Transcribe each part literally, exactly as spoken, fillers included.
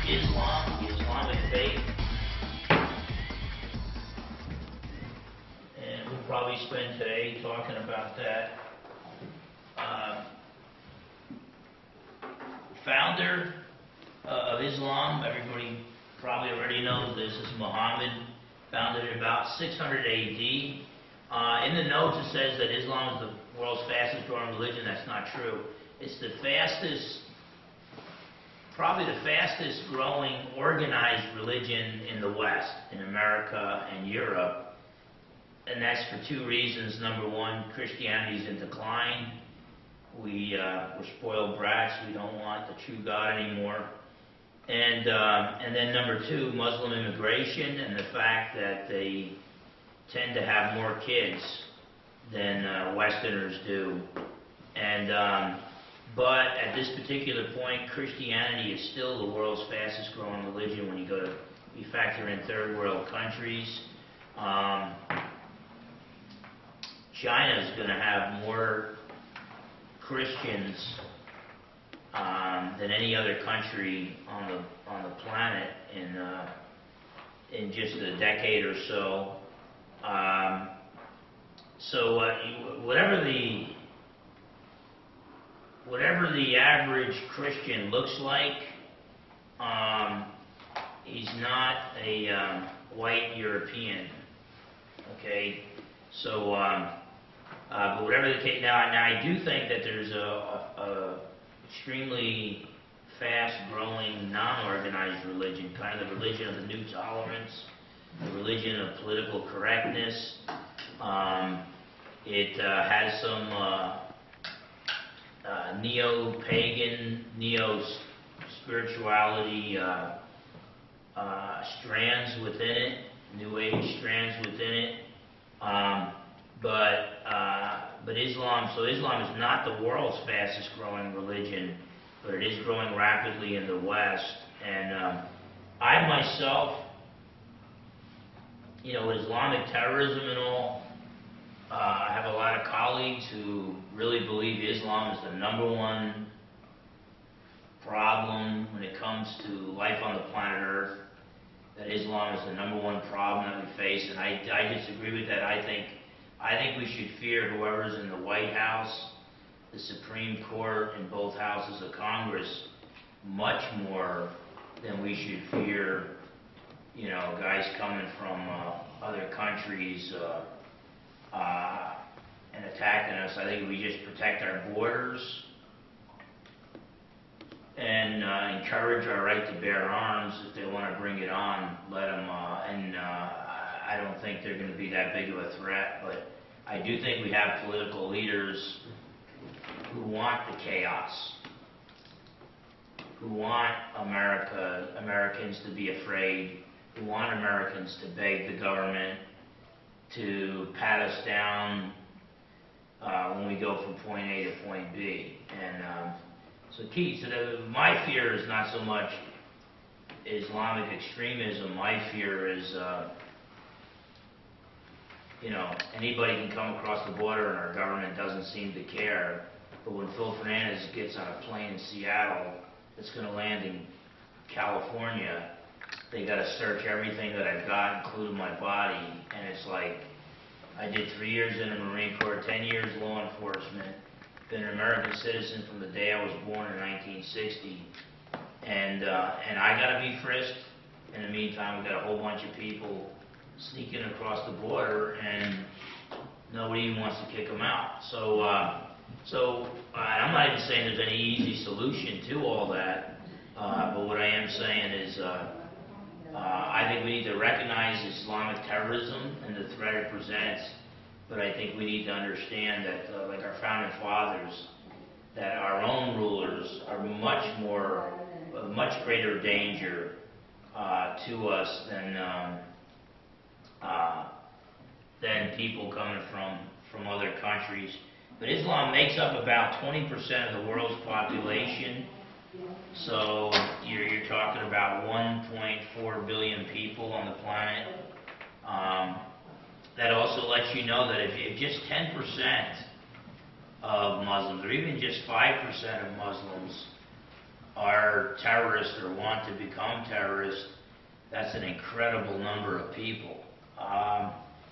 Islam, the Islamic faith. And we'll probably spend today talking about that. Uh, founder uh, of Islam, everybody probably already knows this, is Muhammad, founded in about six hundred A D. Uh, in the notes it says that Islam is the world's fastest growing religion. That's not true. It's the fastest, probably the fastest growing organized religion in the West, in America and Europe. And that's for two reasons. Number one, Christianity is in decline. We, uh, we're spoiled brats. We don't want the true God anymore. And, uh, and then number two, Muslim immigration and the fact that they tend to have more kids than uh, Westerners do. And, um, but at this particular point, Christianity is still the world's fastest growing religion when you go to, you factor in third world countries. Um, China is going to have more Christians um, than any other country on the on the planet in uh, in just a decade or so. Um, so uh, you, whatever the whatever the average Christian looks like, um, he's not a um, white European. Okay, so. Um, Uh, but whatever the case, now, now I do think that there's a, a, a extremely fast-growing, non-organized religion, kind of the religion of the new tolerance, the religion of political correctness. Um, it uh, has some uh, uh, neo-pagan, neo-spirituality uh, uh, strands within it, New Age strands within it. Um, But uh, but Islam, so Islam is not the world's fastest growing religion, but it is growing rapidly in the West. And um, I myself, you know, Islamic terrorism and all, uh, I have a lot of colleagues who really believe Islam is the number one problem when it comes to life on the planet Earth, that Islam is the number one problem that we face. And I, I disagree with that. I think I think we should fear whoever's in the White House, the Supreme Court, and both houses of Congress much more than we should fear, you know, guys coming from uh, other countries uh, uh, and attacking us. I think we just protect our borders and uh, encourage our right to bear arms. If they want to bring it on, let them. Uh, and uh, I don't think they're going to be that big of a threat, but I do think we have political leaders who want the chaos, who want America, Americans to be afraid, who want Americans to beg the government to pat us down uh, when we go from point A to point B. And um, so, key. So, the, my fear is not so much Islamic extremism. My fear is. Uh, You know, anybody can come across the border and our government doesn't seem to care. But when Phil Fernandez gets on a plane in Seattle that's going to land in California, they got to search everything that I've got, including my body. And it's like, I did three years in the Marine Corps, ten years law enforcement, been an American citizen from the day I was born in nineteen sixty. And, uh, and I got to be frisked. In the meantime, we've got a whole bunch of people sneaking across the border, and nobody even wants to kick them out. So, uh, so uh, I'm not even saying there's any easy solution to all that, uh, but what I am saying is uh, uh, I think we need to recognize Islamic terrorism and the threat it presents, but I think we need to understand that, uh, like our founding fathers, that our own rulers are much more, a much greater danger uh, to us than um, Uh, than people coming from, from other countries. But Islam makes up about twenty percent of the world's population. So you're, you're talking about one point four billion people on the planet. Um, that also lets you know that if, if just ten percent of Muslims, or even just five percent of Muslims, are terrorists or want to become terrorists, that's an incredible number of people. Um,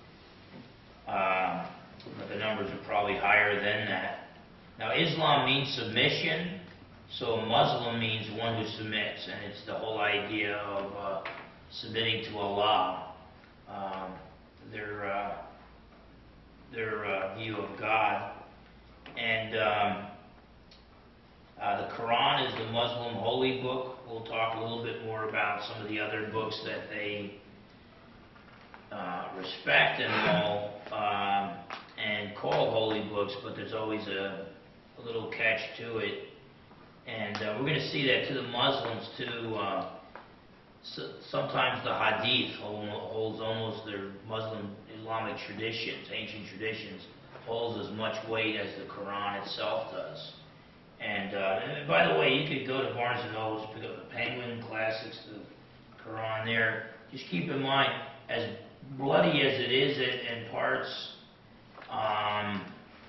uh, but the numbers are probably higher than that. Now, Islam means submission, so a Muslim means one who submits, and it's the whole idea of uh, submitting to Allah, um, their uh, their uh, view of God. And um, uh, the Quran is the Muslim holy book. We'll talk a little bit more about some of the other books that they uh, respect and all, um, and call holy books, but there's always a, a little catch to it. And uh, we're going to see that to the Muslims too. Uh, so sometimes the Hadith holds almost their Muslim Islamic traditions, ancient traditions, holds as much weight as the Quran itself does. And, uh, and by the way, you could go to Barnes and Noble, pick up the Penguin Classics, the Quran there. Just keep in mind, as bloody as it is in, in parts, um,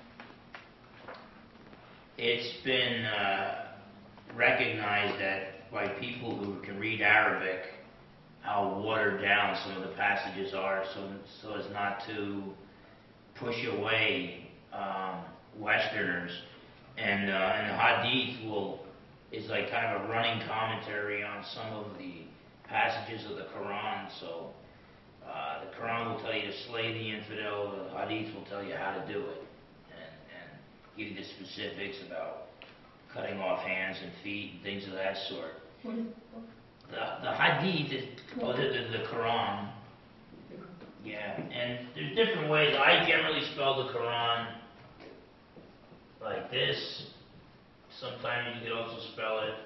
it's been uh, recognized that by people who can read Arabic, how watered down some of the passages are, so so as not to push away um, Westerners. And, uh, and the Hadith will is like kind of a running commentary on some of the passages of the Quran. So uh, the Quran will tell you to slay the infidel. The Hadith will tell you how to do it, and, and give you the specifics about cutting off hands and feet and things of that sort. The, the Hadith is oh, the, the, the Quran. Yeah, and there's different ways. I generally spell the Quran like this. Sometimes you could also spell it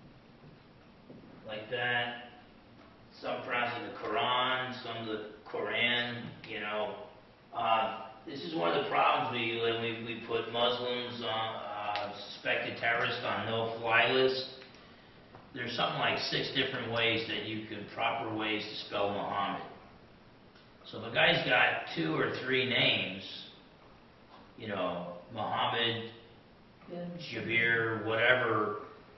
like that. Some pronounce it the Quran, some the Quran, you know. Uh, this is one of the problems we we, we put Muslims on, uh, suspected terrorists on no-fly list. There's something like six different ways that you can, proper ways to spell Muhammad. So if a guy's got two or three names, you know, Muhammad, Jabir, whatever,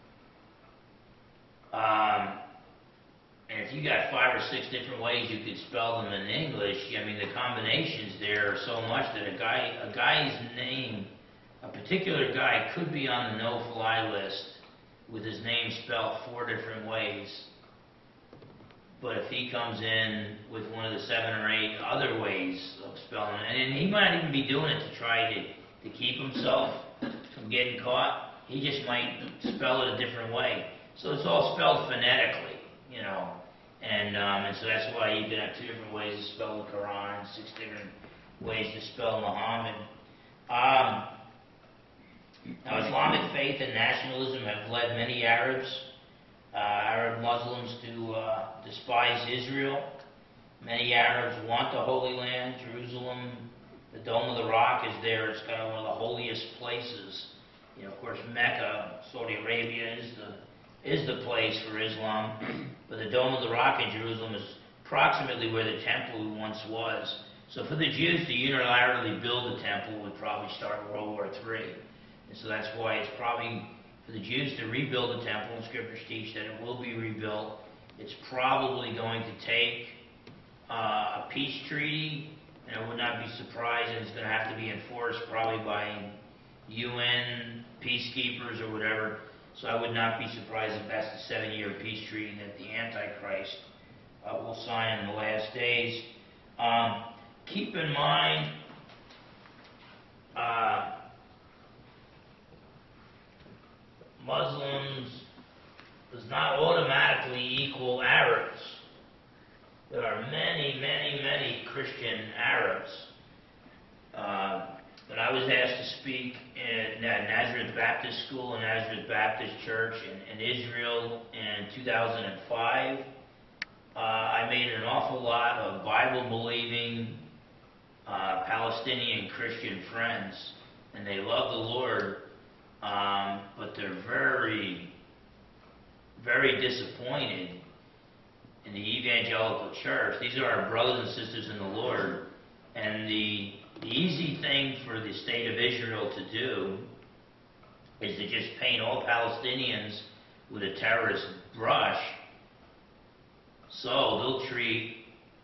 um, and if you got five or six different ways you could spell them in English, I mean, the combinations there are so much that a guy, a guy's name, a particular guy could be on the no-fly list with his name spelled four different ways. But if he comes in with one of the seven or eight other ways of spelling it, and he might even be doing it to try to, to keep himself from getting caught, he just might spell it a different way. So it's all spelled phonetically, you know. And, um, and so that's why you can have two different ways to spell the Quran, six different ways to spell Muhammad. Um, now, Islamic faith and nationalism have led many Arabs, uh, Arab Muslims to uh, despise Israel. Many Arabs want the Holy Land, Jerusalem. The Dome of the Rock is there. It's kind of one of the holiest places. You know, of course, Mecca, Saudi Arabia is the is the place for Islam. But the Dome of the Rock in Jerusalem is approximately where the temple once was. So for the Jews to unilaterally build a temple would probably start World War Three. And so that's why it's probably for the Jews to rebuild the temple, and scriptures teach that it will be rebuilt. It's probably going to take uh, a peace treaty, and I would not be surprised, and it's going to have to be enforced probably by U N peacekeepers or whatever. So I would not be surprised if that's the seven-year peace treaty that the Antichrist uh, will sign in the last days. Um, keep in mind, uh, Muslims does not automatically equal Arabs. There are many, many, many Christian Arabs. Uh, when I was asked to speak at Nazareth Baptist School and Nazareth Baptist Church in, in Israel in two thousand five, uh, I made an awful lot of Bible-believing uh, Palestinian Christian friends, and they love the Lord. Um, but they're very, very disappointed in the evangelical church. These are our brothers and sisters in the Lord. And the, the easy thing for the state of Israel to do is to just paint all Palestinians with a terrorist brush. So they'll treat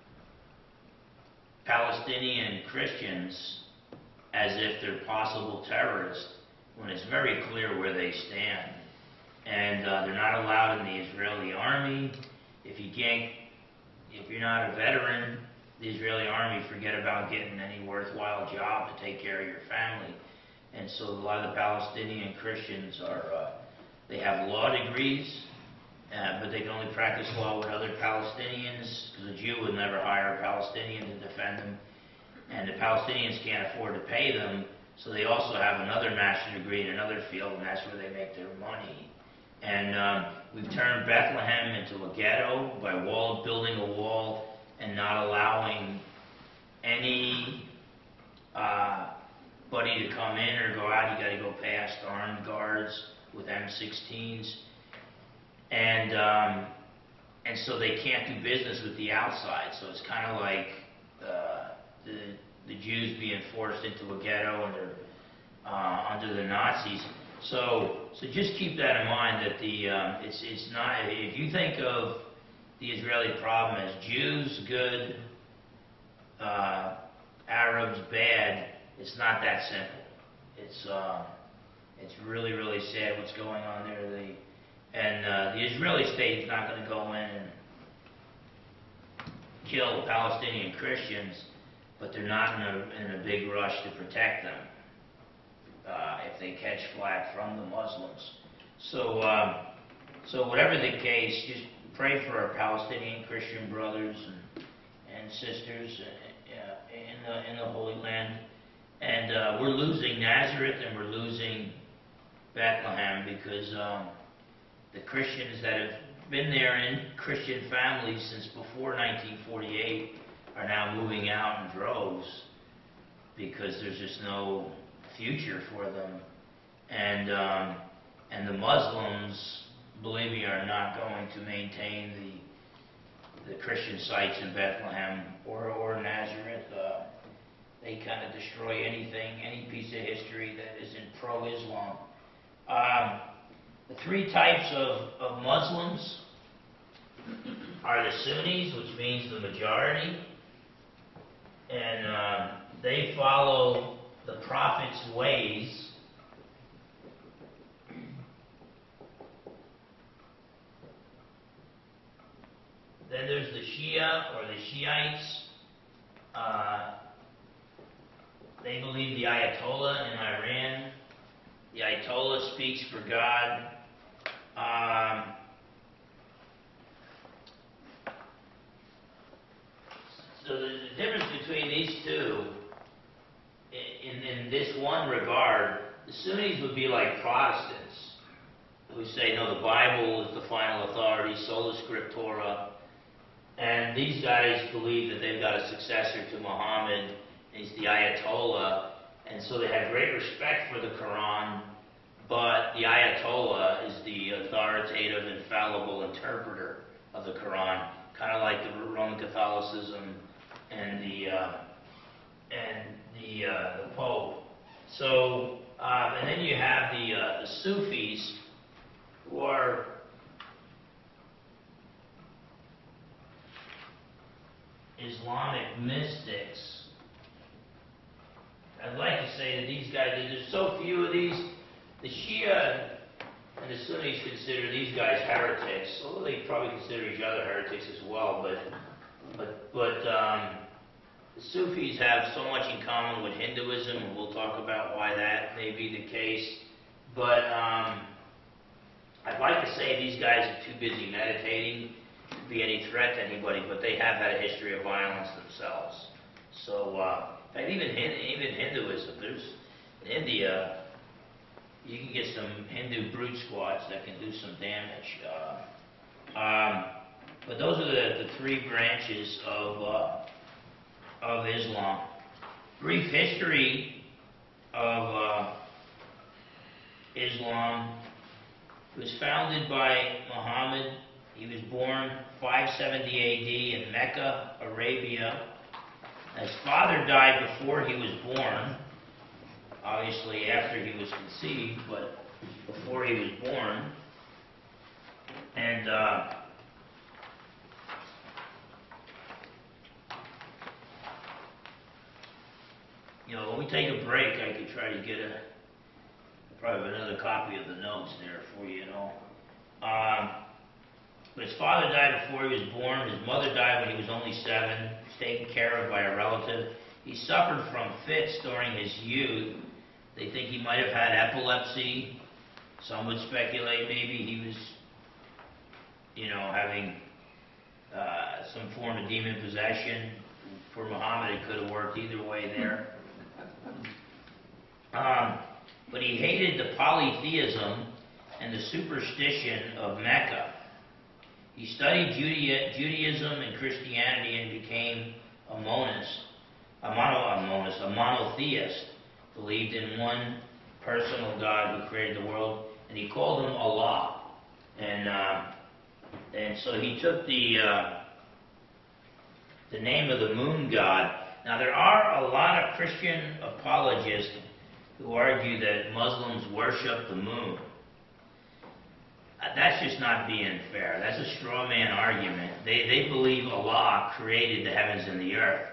Palestinian Christians as if they're possible terrorists when it's very clear where they stand. And uh, they're not allowed in the Israeli army. If you can't, if you're not a veteran, the Israeli army forget about getting any worthwhile job to take care of your family. And so a lot of the Palestinian Christians are, uh, they have law degrees, uh, but they can only practice law with other Palestinians, because a Jew would never hire a Palestinian to defend them. And the Palestinians can't afford to pay them, so they also have another master's degree in another field, and that's where they make their money. And um, we've turned Bethlehem into a ghetto by wall, building a wall and not allowing any uh, buddy to come in or go out. You got to go past armed guards with M sixteens, and um, and so they can't do business with the outside. So it's kind of like uh, the the Jews being forced into a ghetto under uh, under the Nazis. So so just keep that in mind, that the um, it's it's not, if you think of the Israeli problem as Jews good, uh, Arabs bad, it's not that simple. It's uh, it's really really sad what's going on there. The and uh, the Israeli state is not going to go in and kill Palestinian Christians, but they're not in a in a big rush to protect them uh, if they catch flack from the Muslims. So um, so whatever the case, just pray for our Palestinian Christian brothers and, and sisters uh, in the in the Holy Land. And uh, we're losing Nazareth and we're losing Bethlehem because um, the Christians that have been there in Christian families since before nineteen forty-eight are now moving out in droves because there's just no future for them. And um, and the Muslims, believe me, are not going to maintain the the Christian sites in Bethlehem or, or Nazareth. Uh, they kind of destroy anything, any piece of history that isn't pro-Islam. Um, the three types of, of Muslims are the Sunnis, which means the majority, and uh, they follow the Prophet's ways. Then there's the Shia, or the Shiites. Uh, they believe the Ayatollah in Iran. The Ayatollah speaks for God. Um, so the, the difference between these two, in, in this one regard, the Sunnis would be like Protestants, who say, no, the Bible is the final authority, sola scriptura. And these guys believe that they've got a successor to Muhammad. He's the Ayatollah, and so they have great respect for the Quran, but the Ayatollah is the authoritative, infallible interpreter of the Quran, kind of like the Roman Catholicism and the uh, and the, uh, the Pope. So, uh, and then you have the uh, the Sufis, who are Islamic mystics. I'd like to say that these guys, there's so few of these. The Shia and the Sunnis consider these guys heretics, although they probably consider each other heretics as well. But but but um, the Sufis have so much in common with Hinduism, and we'll talk about why that may be the case. But um, I'd like to say these guys are too busy meditating to be any threat to anybody, but they have had a history of violence themselves. So. Uh, In fact, even even Hinduism, there's in India, you can get some Hindu brute squads that can do some damage. Uh, um, but those are the, the three branches of uh, of Islam. Brief history of uh, Islam. It was founded by Muhammad. He was born five seventy A D in Mecca, Arabia. His father died before he was born, obviously after he was conceived, but before he was born. And uh, you know, when we take a break, I could try to get a probably another copy of the notes there for you, you know. Um, but his father died before he was born. His mother died when he was only seven. He was taken care of by a relative. He suffered from fits during his youth. They think he might have had epilepsy. Some would speculate maybe he was, you know, having uh, some form of demon possession. For Muhammad, it could have worked either way there. Um, but he hated the polytheism and the superstition of Mecca. He studied Judea, Judaism and Christianity and became a monist, a, mono, a monist, a monotheist, believed in one personal God who created the world, and he called him Allah. And uh, and so he took the uh, the name of the moon god. Now there are a lot of Christian apologists who argue that Muslims worship the moon. Uh, that's just not being fair. That's a straw man argument. They, they believe Allah created the heavens and the earth.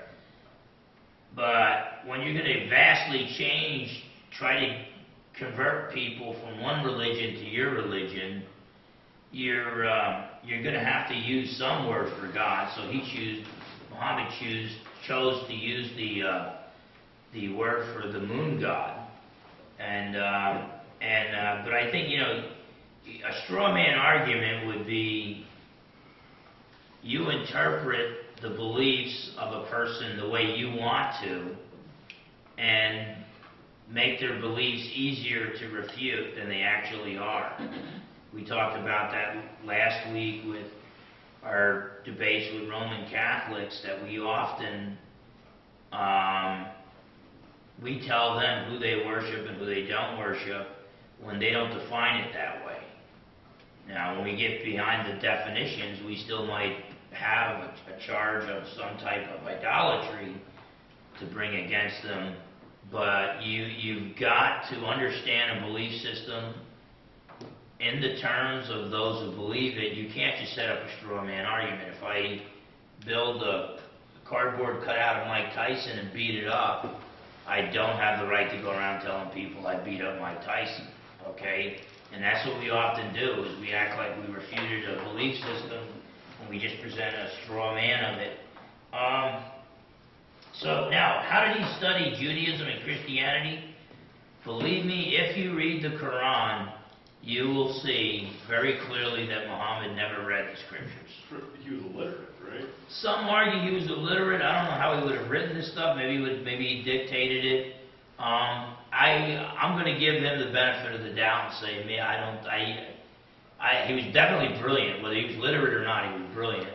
But when you're going to vastly change, try to convert people from one religion to your religion, you're, uh, you're going to have to use some word for God. So he chose, Muhammad choose, chose to use the, uh, the word for the moon god. And, uh, and uh, but I think, you know, a straw man argument would be you interpret the beliefs of a person the way you want to and make their beliefs easier to refute than they actually are. We talked about that last week with our debates with Roman Catholics, that we often um, we tell them who they worship and who they don't worship when they don't define it that way. Now, when we get behind the definitions, we still might have a, a charge of some type of idolatry to bring against them, but you, you've got to understand a belief system in the terms of those who believe it. You can't just set up a straw man argument. If I build a cardboard cutout of Mike Tyson and beat it up, I don't have the right to go around telling people I beat up Mike Tyson, okay? And that's what we often do, is we act like we refuted a belief system and we just present a straw man of it. Um, so now, how did he study Judaism and Christianity? Believe me, if you read the Quran, you will see very clearly that Muhammad never read the scriptures. He was illiterate, right? Some argue he was illiterate. I don't know how he would have written this stuff. Maybe he would, maybe he dictated it. Um, I I'm going to give him the benefit of the doubt and say, me, I don't. I, I he was definitely brilliant. Whether he was literate or not, he was brilliant.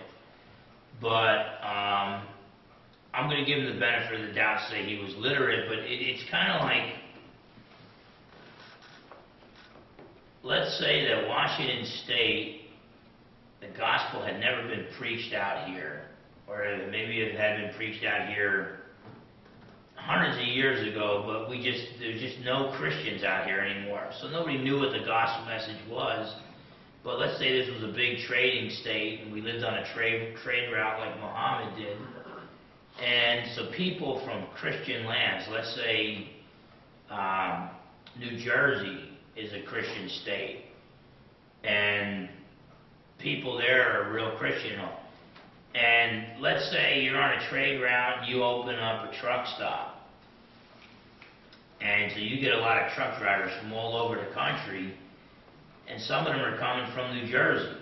But um, I'm going to give him the benefit of the doubt and say he was literate. But it, it's kind of like, let's say that Washington State, the gospel had never been preached out here, or maybe it had been preached out here hundreds of years ago, but we just, there's just no Christians out here anymore. So nobody knew what the gospel message was. But let's say this was a big trading state and we lived on a trade, trade route like Muhammad did. And so people from Christian lands, let's say um, New Jersey is a Christian state, and people there are real Christian. And let's say you're on a trade route, you open up a truck stop. And so you get a lot of truck drivers from all over the country, and some of them are coming from New Jersey.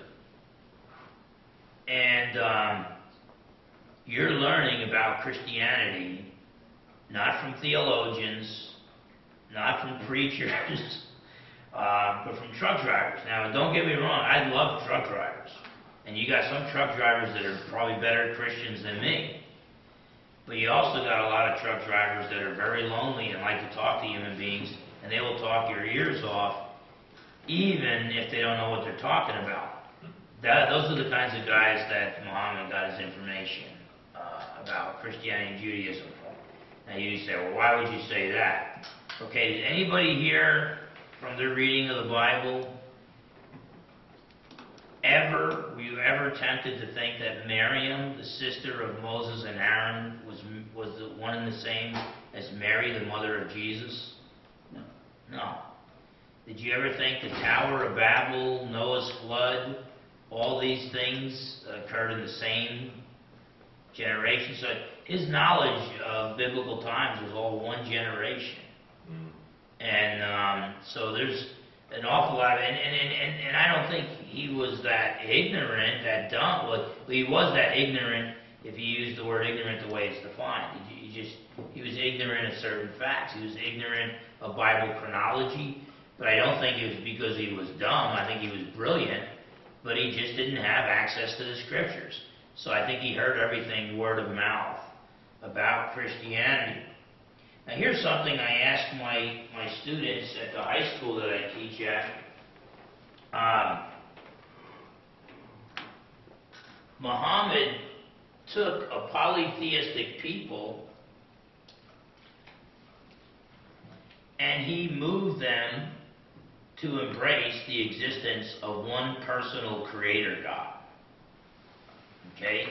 And um, you're learning about Christianity, not from theologians, not from preachers, uh, but from truck drivers. Now, don't get me wrong, I love truck drivers. And you got some truck drivers that are probably better Christians than me. But you also got a lot of truck drivers that are very lonely and like to talk to human beings, and they will talk your ears off, even if they don't know what they're talking about. That, those are the kinds of guys that Muhammad got his information uh, about Christianity and Judaism from. Now you say, well, why would you say that? Okay, did anybody here from their reading of the Bible ever, were you ever tempted to think that Miriam, the sister of Moses and Aaron, was was the one and the same as Mary, the mother of Jesus? No. No. Did you ever think the Tower of Babel, Noah's flood, all these things occurred in the same generation? So his knowledge of biblical times was all one generation. Mm. And um, so there's an awful lot, of, and, and, and, and I don't think he was that ignorant, that dumb. Well, he was that ignorant if you use the word ignorant the way it's defined. He, he just, he was ignorant of certain facts. He was ignorant of Bible chronology, but I don't think it was because he was dumb. I think he was brilliant, but he just didn't have access to the scriptures. So I think he heard everything word of mouth about Christianity. Now here's something I ask my, my students at the high school that I teach at. Um, Muhammad took a polytheistic people and he moved them to embrace the existence of one personal creator God. Okay?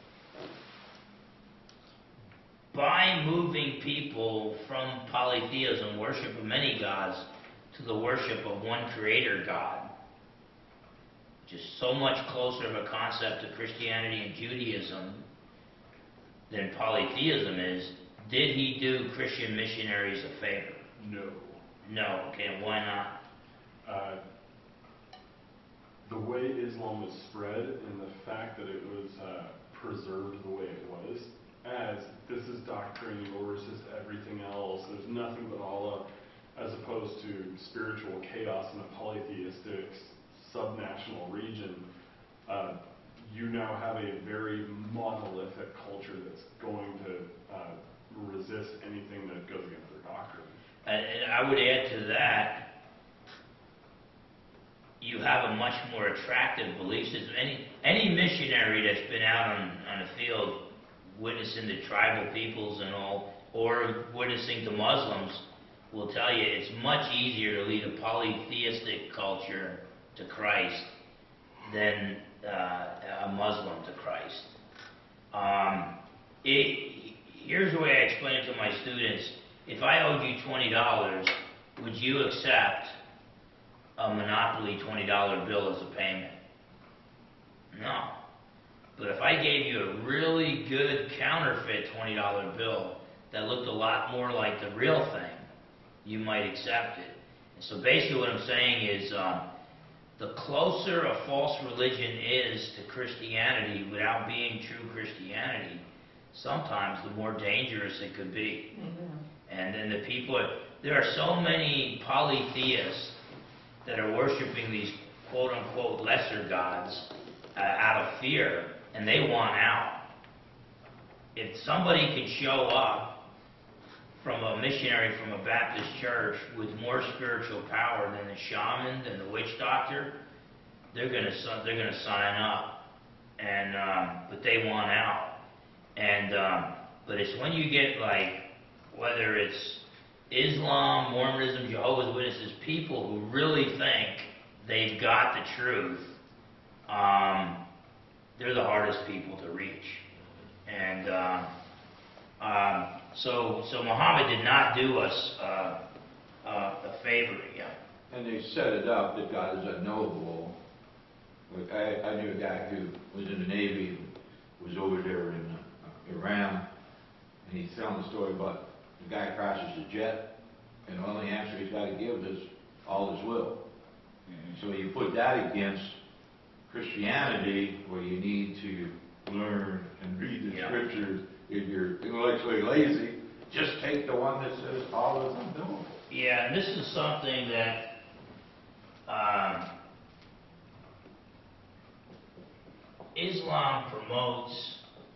By moving people from polytheism, worship of many gods, to the worship of one creator God, which is so much closer of a concept to Christianity and Judaism than polytheism is, did he do Christian missionaries a favor? No. No. Okay, why not? Uh, the way Islam was spread and the fact that it was uh, preserved the way it was, as this is doctrine, yours is everything else, there's nothing but Allah, as opposed to spiritual chaos in a polytheistic subnational region. Uh, you now have a very monolithic culture that's going to uh, resist anything that goes against their doctrine. And, and I would add to that, you have a much more attractive belief system. Any, any missionary that's been out on, on the field witnessing to tribal peoples and all, or witnessing to Muslims, will tell you it's much easier to lead a polytheistic culture to Christ than uh, a Muslim to Christ. Um, it, here's the way I explain it to my students. If I owed you twenty dollars, would you accept a Monopoly twenty dollar bill as a payment? No. But if I gave you a really good counterfeit twenty dollar bill that looked a lot more like the real thing, you might accept it. And so basically what I'm saying is um, the closer a false religion is to Christianity without being true Christianity, sometimes the more dangerous it could be. Mm-hmm. And then the people, are, there are so many polytheists that are worshiping these quote-unquote lesser gods uh, out of fear, and they want out. If somebody can show up from a missionary from a Baptist church with more spiritual power than the shaman, than the witch doctor, they're gonna they're gonna sign up, and um, but they want out. And um, but it's when you get like whether it's Islam, Mormonism, Jehovah's Witnesses, people who really think they've got the truth, um, they're the hardest people to reach. And uh, um, so, so Muhammad did not do us uh, uh, a favor. Yeah. And they set it up that God is unknowable. Like I, I knew a guy who was in the Navy, was over there in uh, Iran, and he's telling the story about the guy crashes a jet, and the only answer he's got to give is all is will. Mm-hmm. So you put that against Christianity, where you need to learn and read the yeah. scriptures. If you're intellectually lazy, just take the one that says all is unknowable. Yeah, and this is something that um, Islam promotes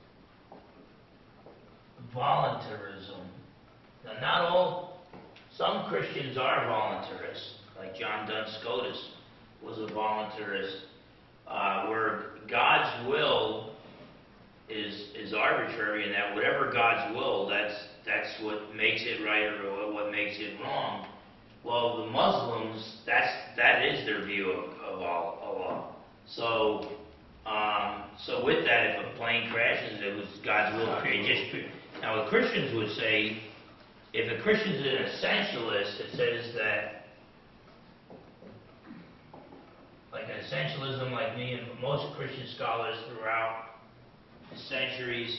voluntarism. Now, not all, some Christians are voluntarists, like John Duns Scotus was a voluntarist, uh, where God's will is is arbitrary, and that whatever God's will, that's that's what makes it right or what makes it wrong. Well, the Muslims, that's that is their view of, of Allah. So, um, so with that, if a plane crashes, it was God's will to create. Just, now, what Christians would say, if a Christian is an essentialist, it says that, like an essentialism like me and most Christian scholars throughout the centuries,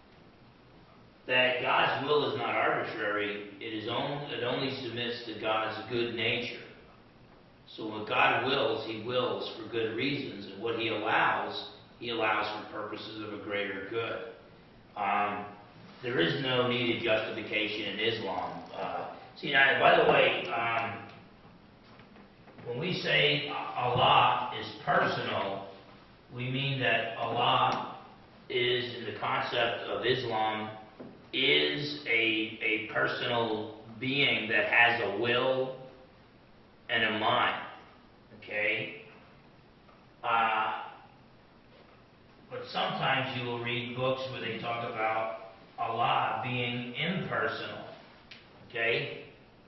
that God's will is not arbitrary. It is only, it only submits to God's good nature. So what God wills, He wills for good reasons, and what He allows, He allows for purposes of a greater good. Um, there is no needed justification in Islam. Uh, see, now, by the way, um, when we say Allah is personal, we mean that Allah is, in the concept of Islam, is a, a personal being that has a will and a mind. Okay? Uh, but sometimes you will read books where they talk about Allah being impersonal. Okay?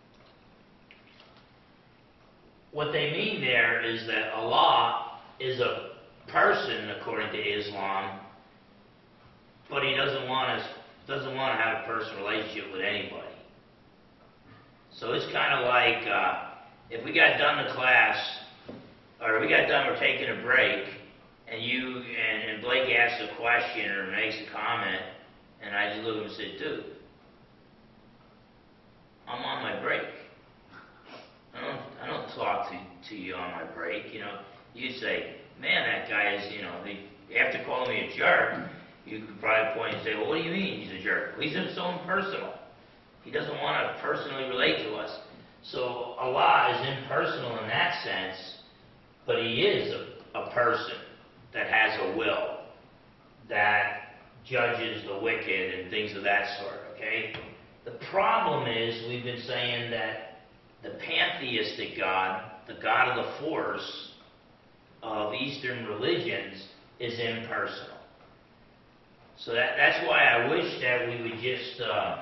What they mean there is that Allah is a person, according to Islam, but He doesn't want us doesn't want to have a personal relationship with anybody. So it's kind of like uh, if we got done the class, or we got done, we're taking a break, and you and, and Blake asks a question or makes a comment, and I just look at him and say, "Dude, I'm on my break. I don't I don't talk to to you on my break." You know, you say, "Man, that guy is, you know, they, after calling me a jerk." You could probably point and say, "Well, what do you mean he's a jerk?" Well, he's so impersonal. He doesn't want to personally relate to us. So Allah is impersonal in that sense, but He is a, a person that has a will, that judges the wicked and things of that sort, okay? The problem is, we've been saying that the pantheistic God, the God of the force of Eastern religions, is impersonal. So that, that's why I wish that we would just uh,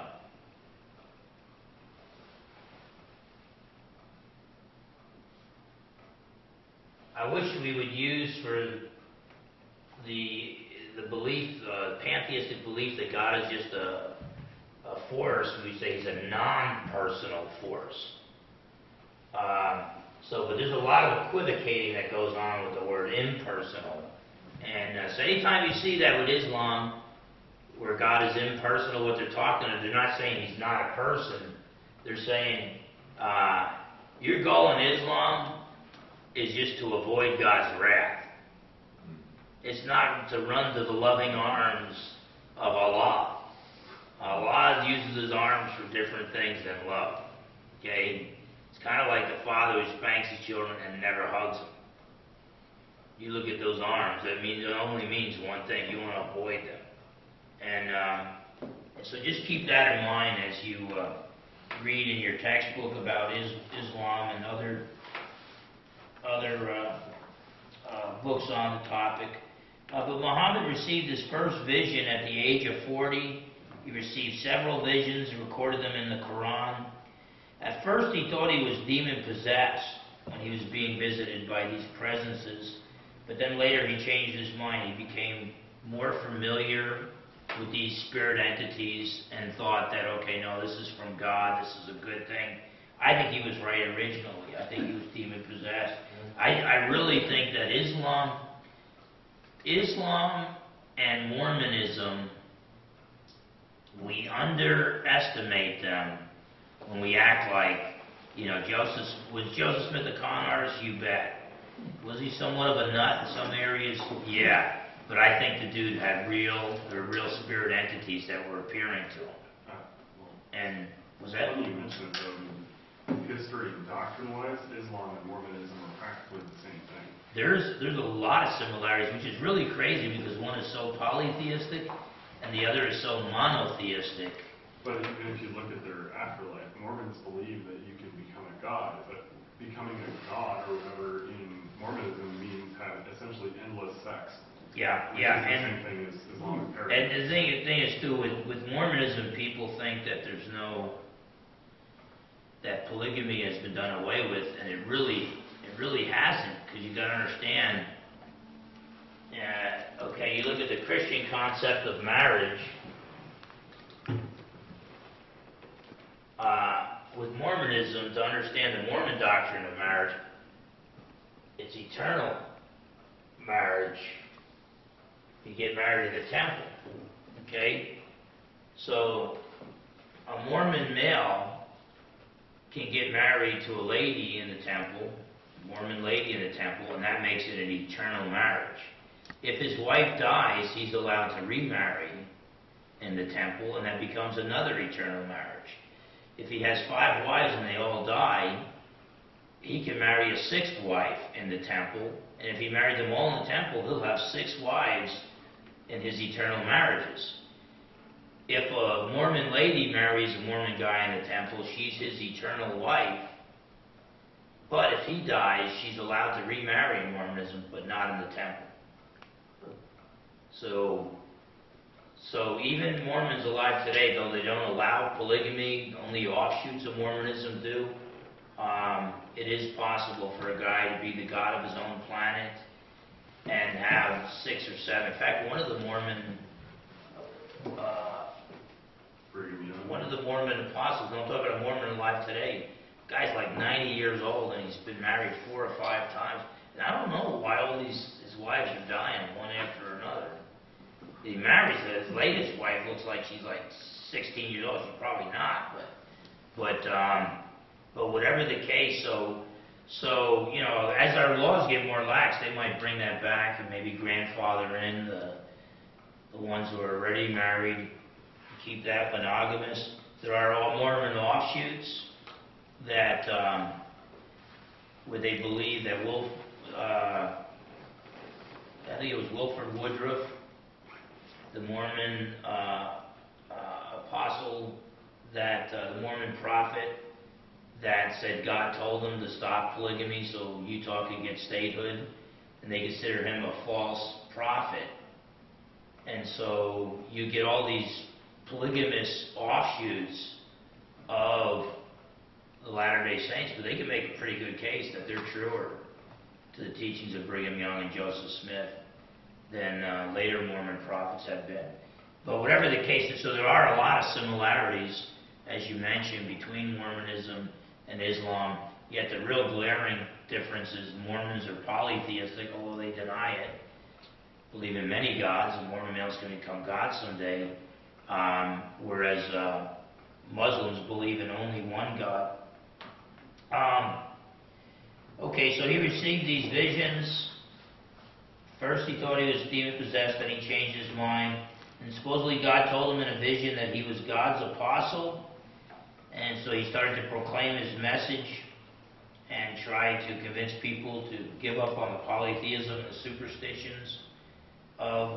I wish we would use for the the belief, uh, pantheistic belief that God is just a, a force. We say He's a non-personal force. Uh, so, but there's a lot of equivocating that goes on with the word impersonal. And uh, so anytime you see that with Islam, where God is impersonal, what they're talking about, they're not saying He's not a person. They're saying, uh, your goal in Islam is just to avoid God's wrath. It's not to run to the loving arms of Allah. Allah uses His arms for different things than love. Okay? It's kind of like the father who spanks his children and never hugs them. You look at those arms, that means it only means one thing: you want to avoid them. And um, so just keep that in mind as you uh, read in your textbook about is, Islam and other other uh, uh, books on the topic. Uh, but Muhammad received his first vision at the age of forty. He received several visions and recorded them in the Quran. At first he thought he was demon-possessed when he was being visited by these presences. But then later he changed his mind. He became more familiar with these spirit entities and thought that, okay, no, this is from God, this is a good thing. I think he was right originally. I think he was demon-possessed. I, I really think that Islam, Islam and Mormonism, we underestimate them when we act like, you know, Joseph, was Joseph Smith a con artist? You bet. Was he somewhat of a nut in some areas? Yeah. But I think the dude had real, there were real spirit entities that were appearing to him. Uh, well, And was that? funny you mentioned it, though. In history and doctrine-wise, Islam and Mormonism are practically the same thing. There's there's a lot of similarities, which is really crazy because one is so polytheistic and the other is so monotheistic. But even if you look at their afterlife, Mormons believe that you can become a god, but becoming a god or whatever in Mormonism means have essentially endless sex. Yeah, Which yeah, is the and same thing as Islamic and paradise. the thing, the thing is too with with Mormonism, people think that there's no that polygamy has been done away with, and it really it really hasn't, because you got to understand you look at the Christian concept of marriage, uh, with Mormonism, to understand the Mormon doctrine of marriage, it's eternal marriage. You get married in the temple, okay? So, a Mormon male can get married to a lady in the temple, a Mormon lady in the temple, and that makes it an eternal marriage. If his wife dies, he's allowed to remarry in the temple, and that becomes another eternal marriage. If he has five wives and they all die, he can marry a sixth wife in the temple, and if he married them all in the temple, he'll have six wives in his eternal marriages. If a Mormon lady marries a Mormon guy in the temple, she's his eternal wife. But if he dies, she's allowed to remarry in Mormonism, but not in the temple. So, so even Mormons alive today, though they don't allow polygamy, only offshoots of Mormonism do, um, it is possible for a guy to be the god of his own planet and have six or seven. In fact, one of the Mormon, uh, one of the Mormon apostles, don't talk about a Mormon alive today, guy's like ninety years old and he's been married four or five times. And I don't know why all these his wives are dying one after another. He marries his latest wife, looks like she's like sixteen years old. She's probably not, but but um, but whatever the case, so so you know, as our laws get more lax, they might bring that back and maybe grandfather in the the ones who are already married, keep that monogamous. There are all Mormon offshoots that um, where they believe that Wolf, uh, I think it was Wilford Woodruff, the Mormon uh, uh, apostle, that uh, the Mormon prophet that said God told him to stop polygamy so Utah could get statehood, and they consider him a false prophet. And so you get all these polygamous offshoots of the Latter-day Saints, but they can make a pretty good case that they're truer to the teachings of Brigham Young and Joseph Smith than uh, later Mormon prophets have been. But whatever the case is, so there are a lot of similarities, as you mentioned, between Mormonism and Islam, yet the real glaring difference is Mormons are polytheistic, although they deny it, believe in many gods, and Mormon males can become God someday, um, whereas uh, Muslims believe in only one God. Um, okay, so he received these visions. First he thought he was demon-possessed, then he changed his mind. And supposedly God told him in a vision that he was God's apostle. And so he started to proclaim his message and try to convince people to give up on the polytheism and the superstitions of,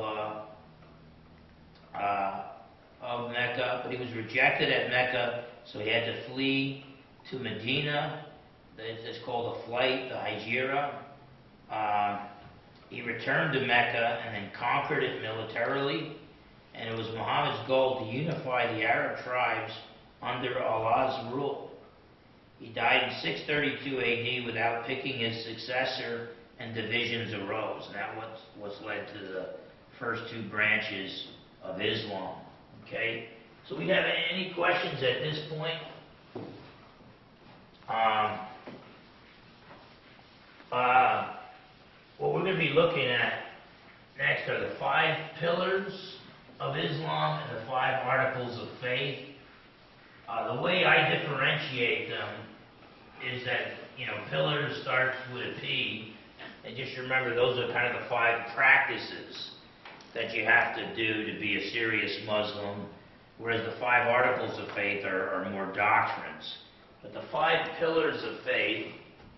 uh, uh, of Mecca. But he was rejected at Mecca, so he had to flee to Medina. It's called a flight, the Hijra. Uh, he returned to Mecca and then conquered it militarily. And it was Muhammad's goal to unify the Arab tribes under Allah's rule. He died in six thirty-two A D without picking his successor, and divisions arose. And that was what's led to the first two branches of Islam. Okay? So we have any questions at this point? Um, uh, what we're going to be looking at next are the five pillars of Islam and the five articles of faith. Uh, the way I differentiate them is that, you know, pillars starts with a P, and just remember those are kind of the five practices that you have to do to be a serious Muslim, whereas the five articles of faith are, are more doctrines. But the five pillars of faith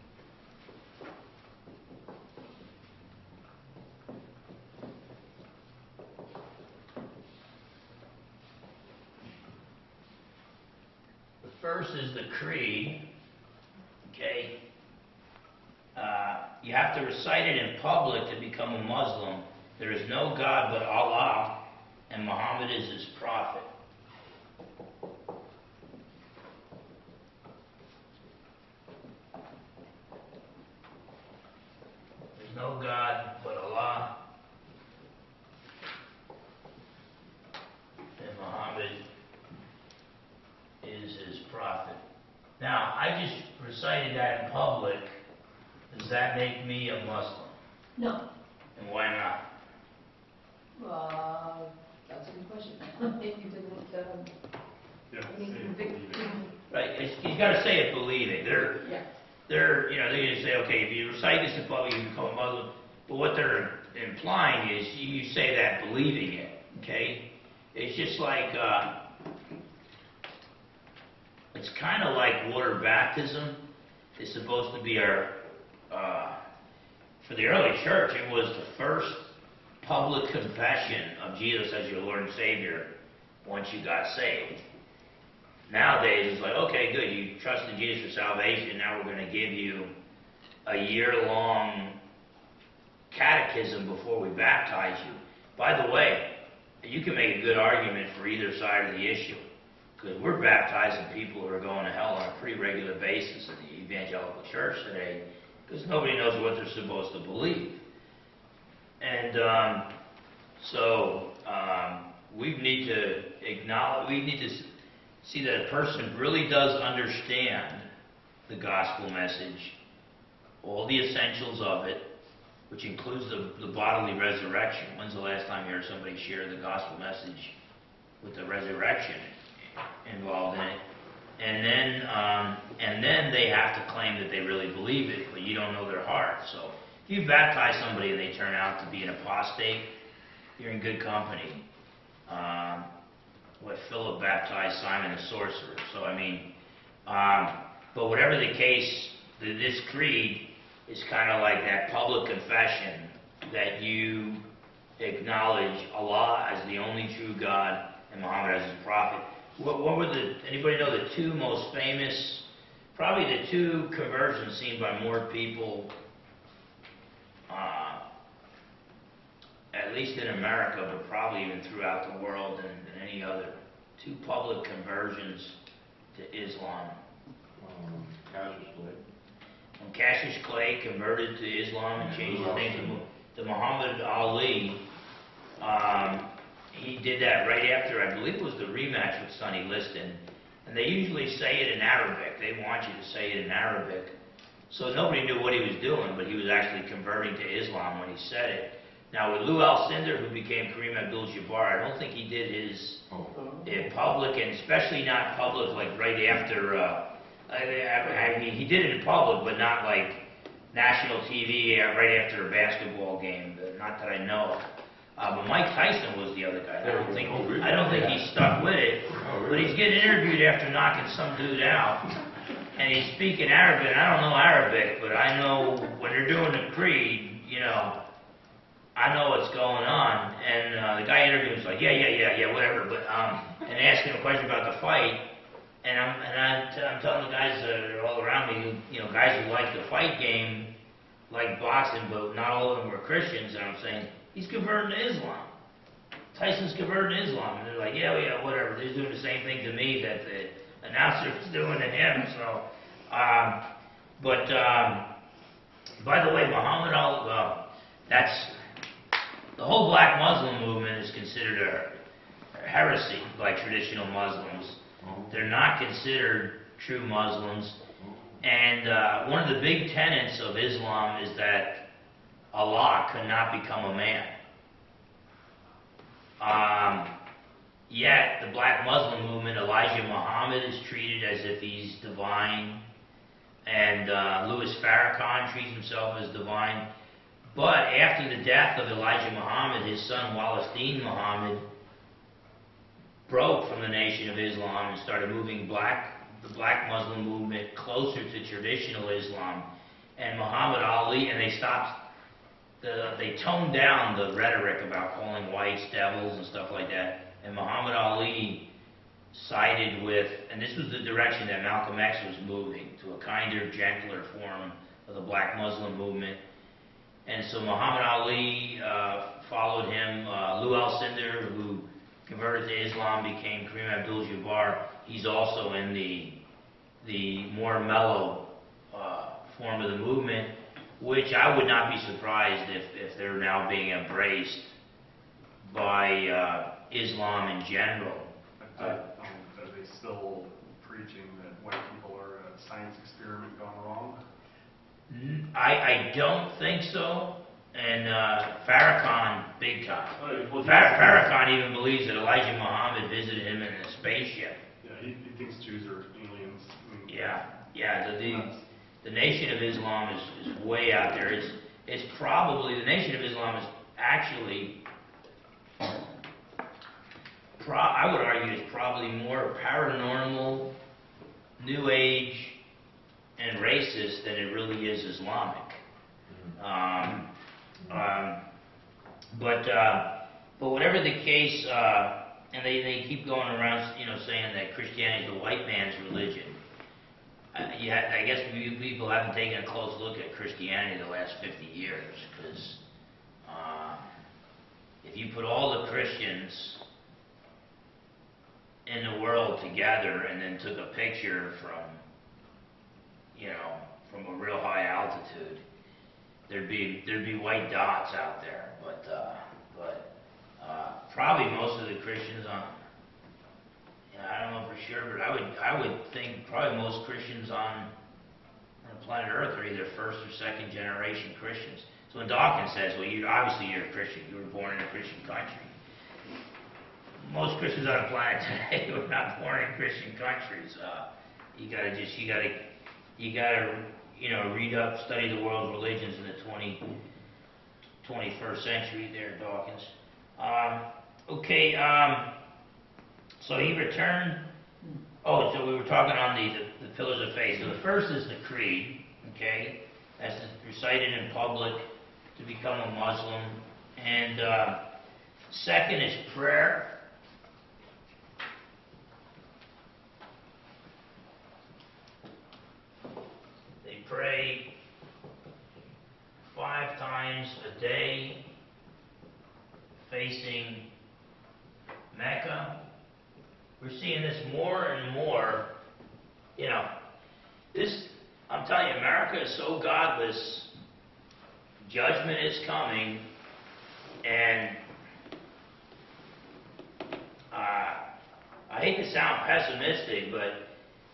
the first is the creed. Okay? Uh, you have to recite it in public to become a Muslim. There is no God but Allah, and Muhammad is his prophet. There's no God but Allah, If you didn't, um, Yeah, I mean, say convict believe it. him. Right, it's, you gotta say it believing. They're, Yeah. they're, you know, they're gonna say, okay, if you recite this in public, you become a Muslim. But what they're implying is you say that believing it, okay? It's just like, uh, it's kind of like water baptism. It's supposed to be our, uh, for the early church, it was the first public confession of Jesus as your Lord and Savior once you got saved. Nowadays, it's like, okay, good, you trusted Jesus for salvation, now we're going to give you a year-long catechism before we baptize you. By the way, you can make a good argument for either side of the issue, because we're baptizing people who are going to hell on a pretty regular basis in the evangelical church today, because nobody knows what they're supposed to believe. And um, so um, we need to acknowledge, we need to see that a person really does understand the gospel message, all the essentials of it, which includes the, the bodily resurrection. When's the last time you heard somebody share the gospel message with the resurrection involved in it? And then, um, and then they have to claim that they really believe it, but you don't know their heart. So if you baptize somebody and they turn out to be an apostate, you're in good company. Um, what Philip baptized Simon the sorcerer. So I mean, um, but whatever the case, this creed is kind of like that public confession that you acknowledge Allah as the only true God and Muhammad as his prophet. What, what were the, anybody know the two most famous, probably the two conversions seen by more people, uh, at least in America, but probably even throughout the world than, than any other, two public conversions to Islam? Um, Cassius Clay. When Cassius Clay converted to Islam and changed his name to, Mu- to Muhammad Ali, um, he did that right after, I believe it was the rematch with Sonny Liston. And they usually say it in Arabic. They want you to say it in Arabic. So nobody knew what he was doing, but he was actually converting to Islam when he said it. Now with Lou Alcindor, who became Kareem Abdul-Jabbar, I don't think he did his Oh. in public, and especially not public like right after, uh, I, I, I mean, he did it in public, but not like national T V right after a basketball game, not that I know of. Uh, but Mike Tyson was the other guy. I don't think Oh, really? I don't think he stuck with it. Oh, But really? he's getting interviewed after knocking some dude out, and he's speaking Arabic. And I don't know Arabic, but I know when they're doing the creed, you know, I know what's going on. And uh, the guy interviewed was like, yeah, yeah, yeah, yeah, whatever. But um, and asking a question about the fight, and I'm and I'm, t- I'm telling the guys that are all around me, who, you know, guys who like the fight game, like boxing, but not all of them were Christians. And I'm saying, he's converting to Islam. Tyson's converting to Islam. And they're like, yeah, yeah, whatever. They're doing the same thing to me that the announcer was doing to him. So, um, but, um, by the way, Muhammad Ali, well, that's, the whole black Muslim movement is considered a heresy by traditional Muslims. They're not considered true Muslims. And uh, one of the big tenets of Islam is that Allah could not become a man. Um, yet, the black Muslim movement, Elijah Muhammad is treated as if he's divine, and uh, Louis Farrakhan treats himself as divine. But after the death of Elijah Muhammad, his son Wallace Dean Muhammad broke from the Nation of Islam and started moving black, the black Muslim movement closer to traditional Islam. And Muhammad Ali, and they stopped The, they toned down the rhetoric about calling whites devils and stuff like that. And Muhammad Ali sided with, and this was the direction that Malcolm X was moving, to a kinder, gentler form of the black Muslim movement. And so Muhammad Ali uh, followed him. Uh, Lou Alcindor, who converted to Islam, became Kareem Abdul-Jabbar. He's also in the, the more mellow uh, form of the movement, which I would not be surprised if, if they're now being embraced by uh, Islam in general. Are, are they still preaching that white people are a science experiment gone wrong? N- I, I don't think so, And uh, Farrakhan, big time. All right, well, he- Far- Farrakhan even believes that Elijah Muhammad visited him in a spaceship. Yeah, he, he thinks Jews are aliens. I mean, Yeah, yeah. The the, Nuts. the Nation of Islam is, is way out there. It's it's probably the Nation of Islam is actually, pro, I would argue, it's probably more paranormal, New Age, and racist than it really is Islamic. Um, um, but uh, but whatever the case, uh, and they, they keep going around, you know, saying that Christianity is the white man's religion. Uh, you ha- I guess you people haven't taken a close look at Christianity the last fifty years, because uh, if you put all the Christians in the world together and then took a picture from, you know, from a real high altitude, there'd be there'd be white dots out there. But uh, but uh, probably most of the Christians on, yeah, I don't know for sure, but I would I would think probably most Christians on on planet Earth are either first or second generation Christians. So when Dawkins says, well, you obviously you're a Christian, you were born in a Christian country. Most Christians on the planet today were not born in Christian countries. Uh, you gotta just, you gotta, you gotta, you know, read up, study the world's religions in the twenty, twenty-first century there, Dawkins. Um, okay, um, so he returned, oh, so we were talking on the, the, the pillars of faith. So the first is the creed, okay? That's recited in public to become a Muslim. And uh, second is prayer. They pray five times a day, facing Mecca. We're seeing this more and more. You know, this, I'm telling you, America is so godless. Judgment is coming, and uh, I hate to sound pessimistic, but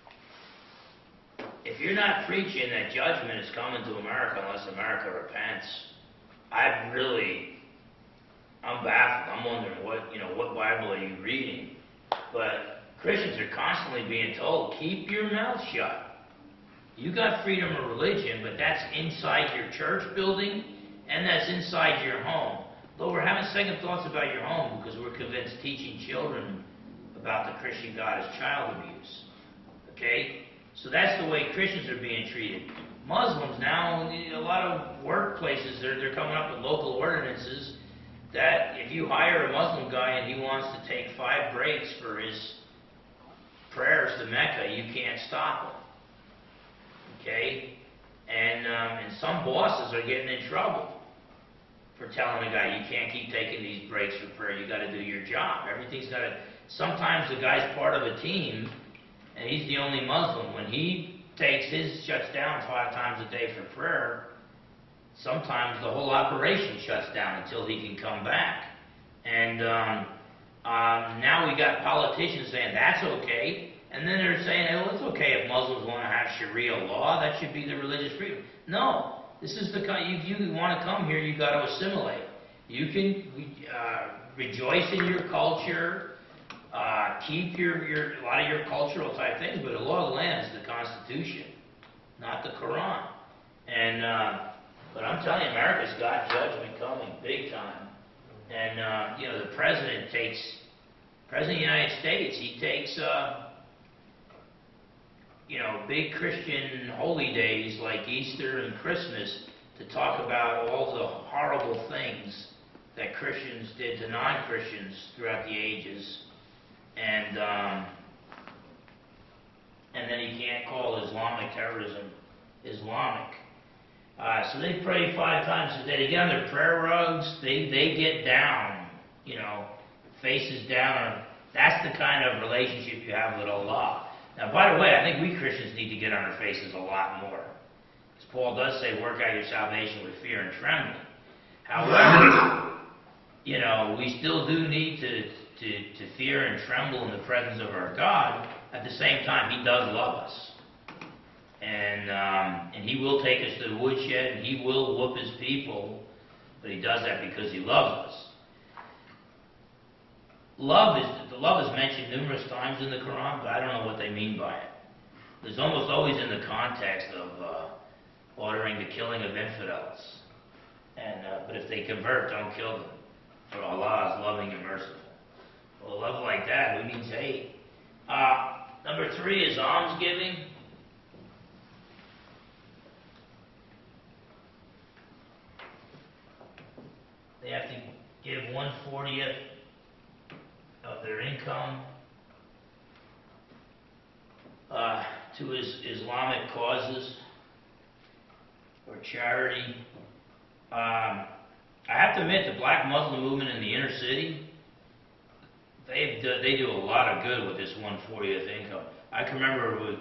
if you're not preaching that judgment is coming to America unless America repents, I really, I'm baffled. I'm wondering what, you know, what Bible are you reading? But Christians are constantly being told, keep your mouth shut. You got freedom of religion, but that's inside your church building, and that's inside your home. Though we're having second thoughts about your home because we're convinced teaching children about the Christian God is child abuse. Okay? So that's the way Christians are being treated. Muslims now, a lot of workplaces, they're, they're coming up with local ordinances that if you hire a Muslim guy and he wants to take five breaks for his prayers to Mecca, you can't stop him. Okay? And, um, and some bosses are getting in trouble for telling a guy, you can't keep taking these breaks for prayer, you got to do your job. Everything's got to, sometimes the guy's part of a team, and he's the only Muslim. When he takes his, shuts down five times a day for prayer, sometimes the whole operation shuts down until he can come back. And um, um, now we got politicians saying that's okay. And then they're saying, oh, it's okay if Muslims want to have Sharia law. That should be the religious freedom. No, this is the kind. You, you want to come here, you got to assimilate. You can uh, rejoice in your culture, uh, keep your, your a lot of your cultural type things, but the law of the land is the Constitution, not the Quran. And uh, but I'm telling you, America's got judgment coming big time. And uh, you know, the president takes, president of the United States, he takes. Uh, you know, big Christian holy days like Easter and Christmas to talk about all the horrible things that Christians did to non-Christians throughout the ages. And um, and then he can't call Islamic terrorism Islamic. Uh, so they pray five times a day. They get on their prayer rugs. They, they get down, you know, faces down. That's the kind of relationship you have with Allah. Now, by the way, I think we Christians need to get on our faces a lot more. Because Paul does say, work out your salvation with fear and trembling. However, you know, we still do need to, to, to fear and tremble in the presence of our God. At the same time, He does love us. And, um, and He will take us to the woodshed, and He will whoop His people. but he does that because he loves us. Love is, the love is mentioned numerous times in the Quran, but I don't know what they mean by it. There's almost always in the context of uh, ordering the killing of infidels. And, uh, but if they convert, don't kill them, for Allah is loving and merciful. Well, a love like that, who needs hate? Uh, number three is almsgiving. They have to give one fortieth of their income uh, to his Islamic causes or charity. Um, I have to admit, the black Muslim movement in the inner city, they do, they do a lot of good with this one fortieth income. I can remember with,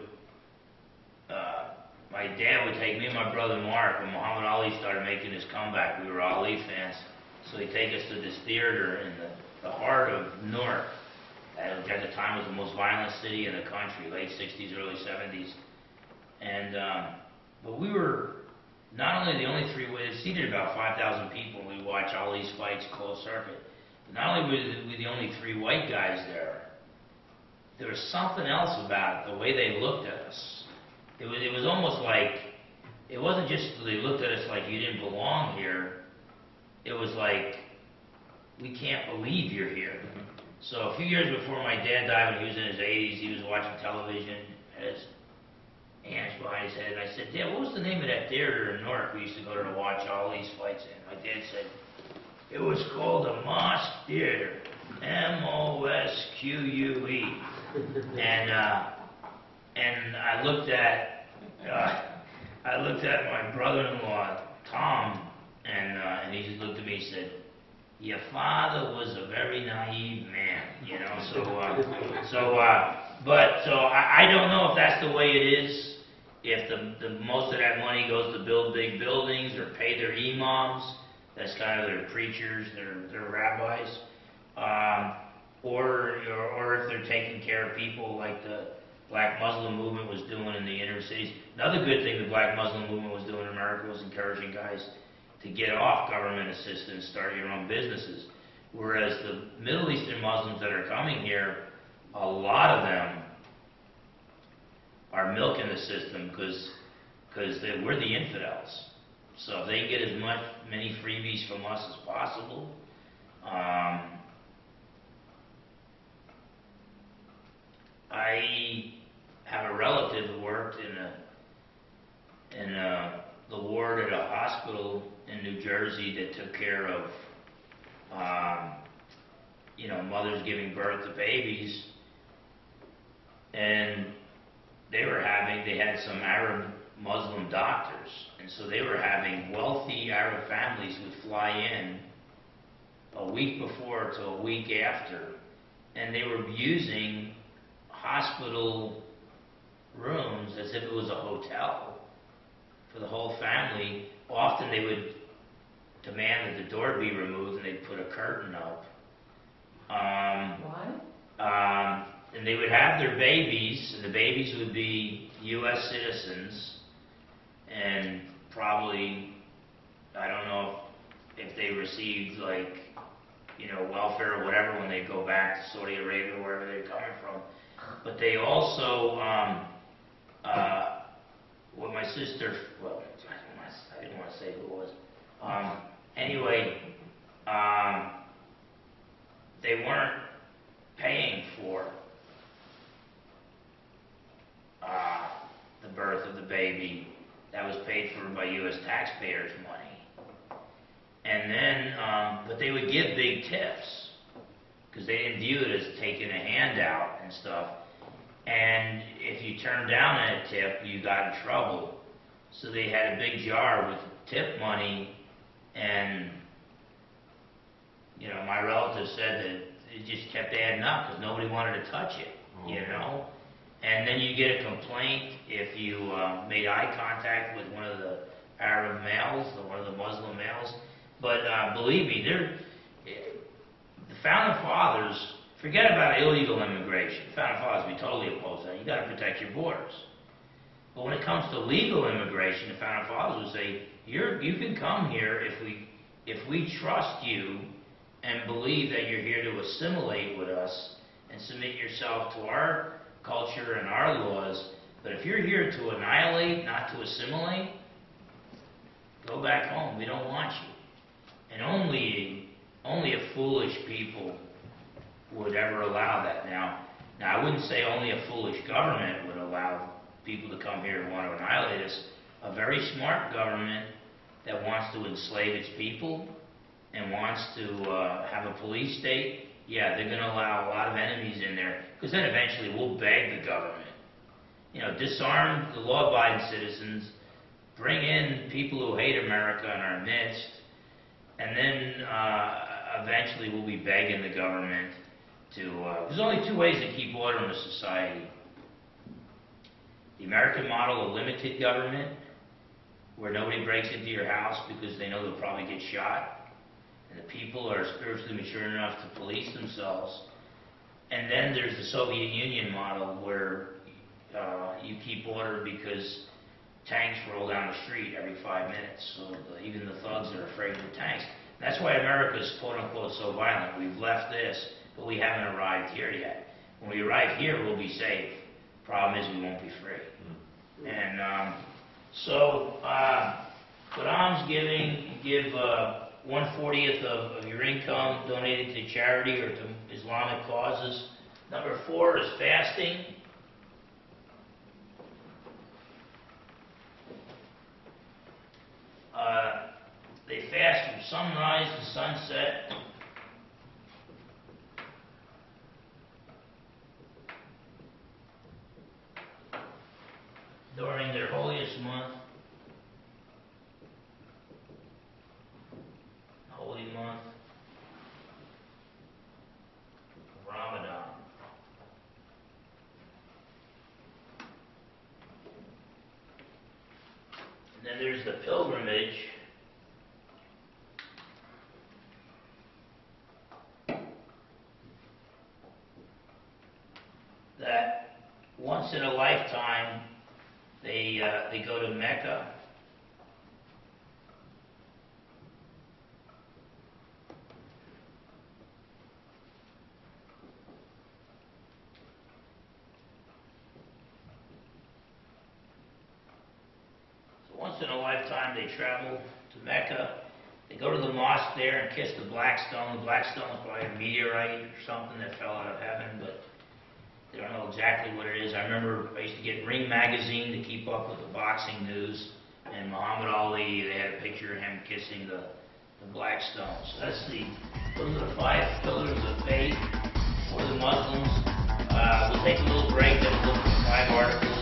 uh, my dad would take me and my brother Mark when Muhammad Ali started making his comeback. We were Ali fans, so he'd take us to this theater in the, the heart of Newark, which at the time was the most violent city in the country, late sixties, early seventies. And um, but we were not only the only three, we seated about five thousand people. We watched Ali's fights closed circuit. But not only were we the only three white guys there, there was something else about it, the way they looked at us. It was, it was almost like, it wasn't just they looked at us like you didn't belong here. It was like, we can't believe you're here. So a few years before my dad died, when he was in his eighties, he was watching television, had his hands behind his head, and I said, Dad, what was the name of that theater in Newark we used to go to to watch all these fights in? My dad said, it was called the Mosque Theater, M O S Q U E. And, uh, and I looked at, uh, I looked at my brother-in-law, Tom, and, uh, and he just looked at me and said, your father was a very naive man, you know, so, uh, so, uh, but, so I, I don't know if that's the way it is, if the, the, most of that money goes to build big buildings or pay their imams, that's kind of their preachers, their, their rabbis, um, or, or, or if they're taking care of people like the Black Muslim movement was doing in the inner cities. Another good thing the Black Muslim movement was doing in America was encouraging guys to get off government assistance, start your own businesses. Whereas the Middle Eastern Muslims that are coming here, a lot of them are milking the system because because we're the infidels. So if they get as much many freebies from us as possible, um, I have a relative who worked in a in a, the ward at a hospital in New Jersey that took care of, um, you know, mothers giving birth to babies, and they were having, they had some Arab Muslim doctors, and so they were having wealthy Arab families would fly in a week before to a week after, and they were using hospital rooms as if it was a hotel for the whole family. Often they would demand that the door be removed and they'd put a curtain up. Um, Why? um, and they would have their babies, and the babies would be U S citizens, and probably, I don't know if, if they received like, you know, welfare or whatever when they go back to Saudi Arabia or wherever they're coming from. But they also, um, uh, what my sister, well, I didn't want to say who it was. Um, anyway, um, they weren't paying for uh, the birth of the baby. That was paid for by U S taxpayers' money. And then, um, but they would give big tips because they didn't view it as taking a handout and stuff. And if you turned down a tip, you got in trouble. So they had a big jar with tip money, and, you know, my relative said that it just kept adding up because nobody wanted to touch it, you know? And then you get a complaint if you uh, made eye contact with one of the Arab males, or one of the Muslim males. But uh, believe me, they're, the Founding Fathers, forget about illegal immigration. The Founding Fathers, we totally oppose that. You got to protect your borders. But when it comes to legal immigration, the Founding Fathers would say, You're, you can come here if we if we trust you and believe that you're here to assimilate with us and submit yourself to our culture and our laws, but if you're here to annihilate, not to assimilate, go back home. We don't want you. And only, only a foolish people would ever allow that. Now, now I wouldn't say only a foolish government would allow people to come here and want to annihilate us. A very smart government that wants to enslave its people and wants to uh, have a police state, yeah, they're going to allow a lot of enemies in there, because then eventually we'll beg the government. You know, disarm the law-abiding citizens, bring in people who hate America in our midst, and then uh, eventually we'll be begging the government to... Uh, there's only two ways to keep order in a society. The American model of limited government, where nobody breaks into your house because they know they'll probably get shot, and the people are spiritually mature enough to police themselves. And then there's the Soviet Union model, where uh, you keep order because tanks roll down the street every five minutes, so the, even the thugs are afraid of the tanks. That's why America's quote-unquote so violent. We've left this, but we haven't arrived here yet. When we arrive here, we'll be safe. Problem is, we won't be free. Mm-hmm. And um, so, uh, with almsgiving, you give uh, one fortieth of, of your income donated to charity or to Islamic causes. Number four is fasting. Uh, they fast from sunrise to sunset. During their holiest month, holy month, Ramadan. And then there's the pilgrimage. That once in a lifetime, They, uh, they go to Mecca. So once in a lifetime they travel to Mecca. They go to the mosque there and kiss the black stone. The black stone is probably a meteorite or something that fell out of heaven, but they don't know exactly what it is. I remember I used to get Ring magazine to keep up with the boxing news, and Muhammad Ali, they had a picture of him kissing the, the black stone. So that's the, those are the five pillars of faith for the Muslims. Uh, we'll take a little break and look at five articles